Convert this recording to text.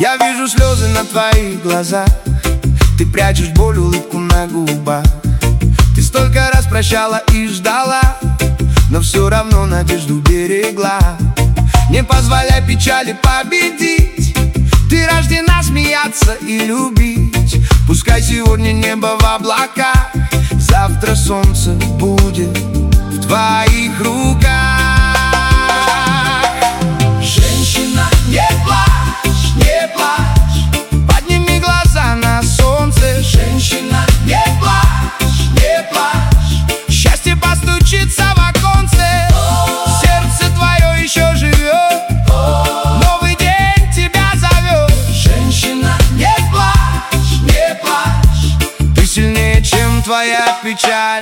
Я вижу слезы на твоих глазах, ты прячешь боль, улыбку на губах. Ты столько раз прощала и ждала, но все равно надежду берегла. Не позволяй печали победить, ты рождена смеяться и любить. Пускай сегодня небо в облаках, завтра солнце будет в твоих руках. Женщина, не плачь, не плачь, подними глаза на солнце. Женщина, не плачь, не плачь, счастье постучится в оконце. Сердце твое еще живет, новый день тебя зовет. Женщина, не плачь, не плачь, ты сильнее, чем твоя печаль.